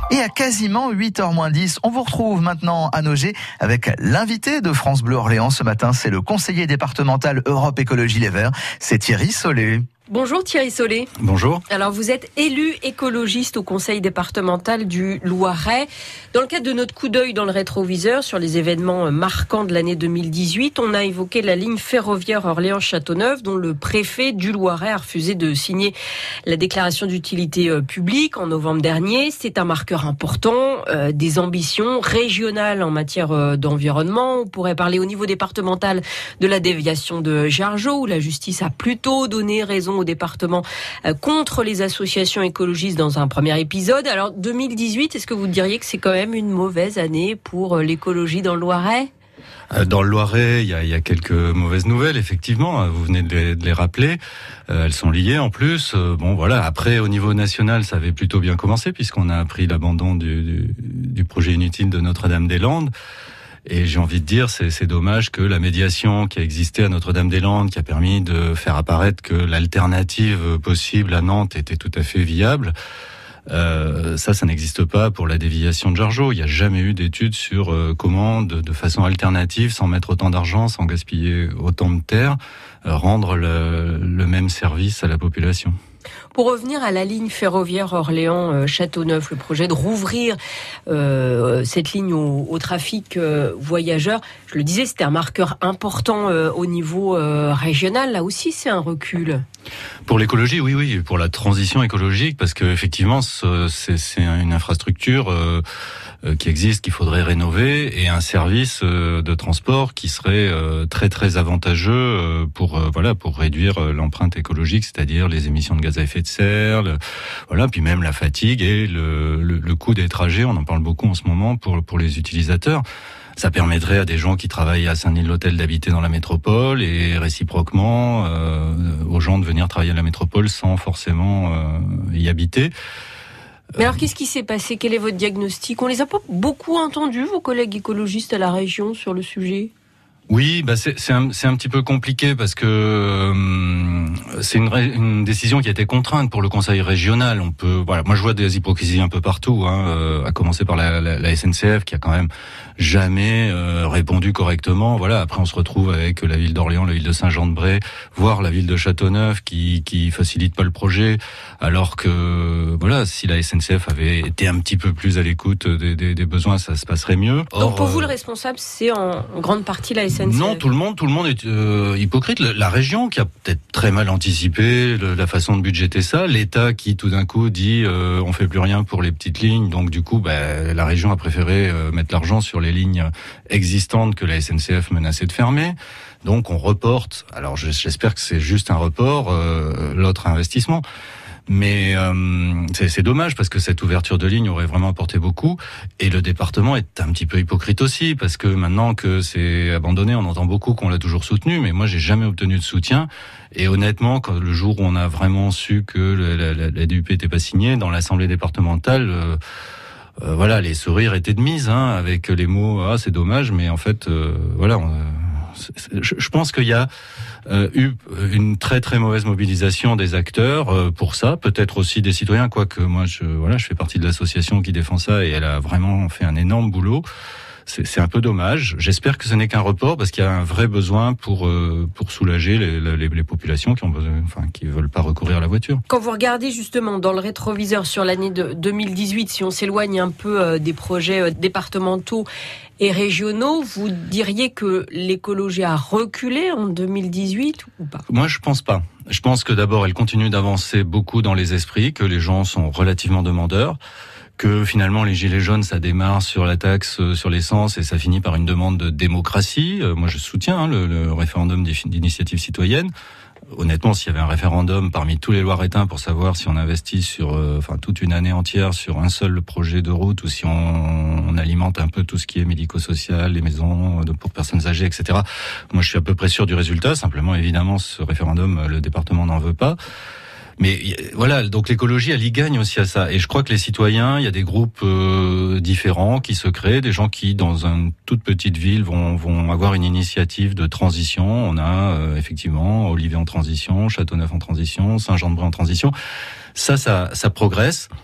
Et à quasiment 8h moins 10, on vous retrouve maintenant à Nogé avec l'invité de France Bleu Orléans ce matin. C'est le conseiller départemental Europe Écologie Les Verts, c'est Thierry Solé. Bonjour Thierry Solé. Bonjour. Alors vous êtes élu écologiste au conseil départemental du Loiret. Dans le cadre de notre coup d'œil dans le rétroviseur sur les événements marquants de l'année 2018, on a évoqué la ligne ferroviaire Orléans-Châteauneuf dont le préfet du Loiret a refusé de signer la déclaration d'utilité publique en novembre dernier. C'est un marqueur important des ambitions régionales en matière d'environnement. On pourrait parler au niveau départemental de la déviation de Jargeau où la justice a plutôt donné raison au département contre les associations écologistes dans un premier épisode. Alors 2018, est-ce que vous diriez que c'est quand même une mauvaise année pour l'écologie dans le Loiret ? Dans le Loiret, il y a quelques mauvaises nouvelles, effectivement. Vous venez de les rappeler. Elles sont liées en plus. Bon, voilà. Après, au niveau national, ça avait plutôt bien commencé puisqu'on a appris l'abandon du projet inutile de Notre-Dame-des-Landes. Et j'ai envie de dire, c'est dommage que la médiation qui a existé à Notre-Dame-des-Landes, qui a permis de faire apparaître que l'alternative possible à Nantes était tout à fait viable, ça n'existe pas pour la déviation de Jargeau. Il n'y a jamais eu d'études sur comment, de façon alternative, sans mettre autant d'argent, sans gaspiller autant de terre, rendre le même service à la population. Pour revenir à la ligne ferroviaire Orléans-Châteauneuf, le projet de rouvrir cette ligne au trafic voyageurs, je le disais, c'était un marqueur important au niveau régional. Là aussi, c'est un recul. Pour l'écologie, oui, pour la transition écologique, parce que effectivement, c'est une infrastructure qui existe, qu'il faudrait rénover, et un service de transport qui serait très très avantageux pour réduire l'empreinte écologique, c'est-à-dire les émissions de gaz à effet de serre, puis même la fatigue et le coût des trajets. On en parle beaucoup en ce moment pour les utilisateurs. Ça permettrait à des gens qui travaillent à Saint-Denis-de-l'Hôtel d'habiter dans la métropole et réciproquement aux gens de venir travailler à la métropole sans forcément y habiter. Mais alors, qu'est-ce qui s'est passé ? Quel est votre diagnostic ? On les a pas beaucoup entendus, vos collègues écologistes à la région, sur le sujet ? Oui, c'est un petit peu compliqué parce que c'est une décision qui a été contrainte pour le conseil régional. Moi je vois des hypocrisies un peu partout, à commencer par la SNCF qui a quand même jamais répondu correctement. Voilà, après on se retrouve avec la ville d'Orléans, la ville de Saint-Jean-de-Bray, voire la ville de Châteauneuf qui facilite pas le projet, alors que si la SNCF avait été un petit peu plus à l'écoute des besoins, ça se passerait mieux. Donc pour vous le responsable, c'est en grande partie la SNCF. Non, tout le monde est hypocrite. La région qui a peut-être très mal anticipé la façon de budgéter ça, l'État qui tout d'un coup dit on fait plus rien pour les petites lignes, donc du coup la région a préféré mettre l'argent sur les lignes existantes que la SNCF menaçait de fermer. Donc on reporte. Alors j'espère que c'est juste un report, l'autre investissement. Mais c'est dommage parce que cette ouverture de ligne aurait vraiment apporté beaucoup. Et le département est un petit peu hypocrite aussi parce que maintenant que c'est abandonné, on entend beaucoup qu'on l'a toujours soutenu, mais moi j'ai jamais obtenu de soutien. Et honnêtement, quand le jour où on a vraiment su que la DUP n'était pas signée dans l'Assemblée départementale, les sourires étaient de mise, avec les mots c'est dommage, mais en fait je pense qu'il y a eu une très très mauvaise mobilisation des acteurs pour ça, peut-être aussi des citoyens, quoique moi je fais partie de l'association qui défend ça et elle a vraiment fait un énorme boulot. C'est un peu dommage. J'espère que ce n'est qu'un report parce qu'il y a un vrai besoin pour soulager les populations qui veulent pas recourir à la voiture. Quand vous regardez justement dans le rétroviseur sur l'année de 2018, si on s'éloigne un peu des projets départementaux et régionaux, vous diriez que l'écologie a reculé en 2018 ou pas ? Moi, je pense pas. Je pense que d'abord, elle continue d'avancer beaucoup dans les esprits, que les gens sont relativement demandeurs, que finalement les gilets jaunes ça démarre sur la taxe sur l'essence et ça finit par une demande de démocratie. Moi je soutiens le référendum d'initiative citoyenne. Honnêtement, s'il y avait un référendum parmi tous les Loiretains pour savoir si on investit sur toute une année entière sur un seul projet de route ou si on alimente un peu tout ce qui est médico-social, les maisons pour personnes âgées, etc. Moi je suis à peu près sûr du résultat. Simplement évidemment ce référendum le département n'en veut pas. Mais voilà, donc l'écologie, elle y gagne aussi à ça. Et je crois que les citoyens, il y a des groupes différents qui se créent, des gens qui, dans une toute petite ville, vont avoir une initiative de transition. On a effectivement Olivet en transition, Châteauneuf en transition, Saint-Jean-de-Bray en transition. Ça progresse.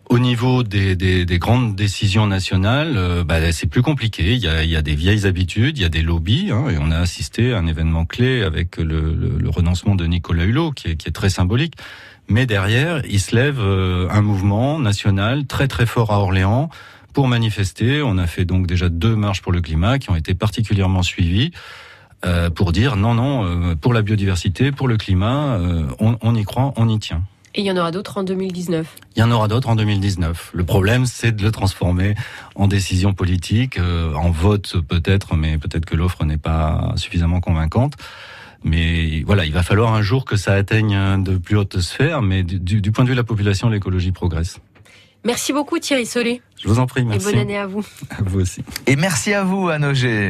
Au niveau des grandes décisions nationales, c'est plus compliqué. Il y a des vieilles habitudes, il y a des lobbies, et on a assisté à un événement clé avec le renoncement de Nicolas Hulot, qui est très symbolique. Mais derrière, il se lève un mouvement national très très fort à Orléans pour manifester. On a fait donc déjà 2 marches pour le climat qui ont été particulièrement suivies pour dire non, pour la biodiversité, pour le climat, on y croit, on y tient. Et il y en aura d'autres en 2019. Il y en aura d'autres en 2019. Le problème, c'est de le transformer en décision politique, en vote peut-être, mais peut-être que l'offre n'est pas suffisamment convaincante. Mais voilà, il va falloir un jour que ça atteigne de plus hautes sphères, mais du point de vue de la population, l'écologie progresse. Merci beaucoup Thierry Solé. Je vous en prie, merci. Et bonne année à vous. À vous aussi. Et merci à vous, Anne Auger.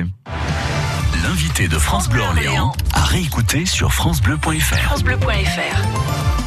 L'invité de France Bleu Orléans à réécouter sur francebleu.fr.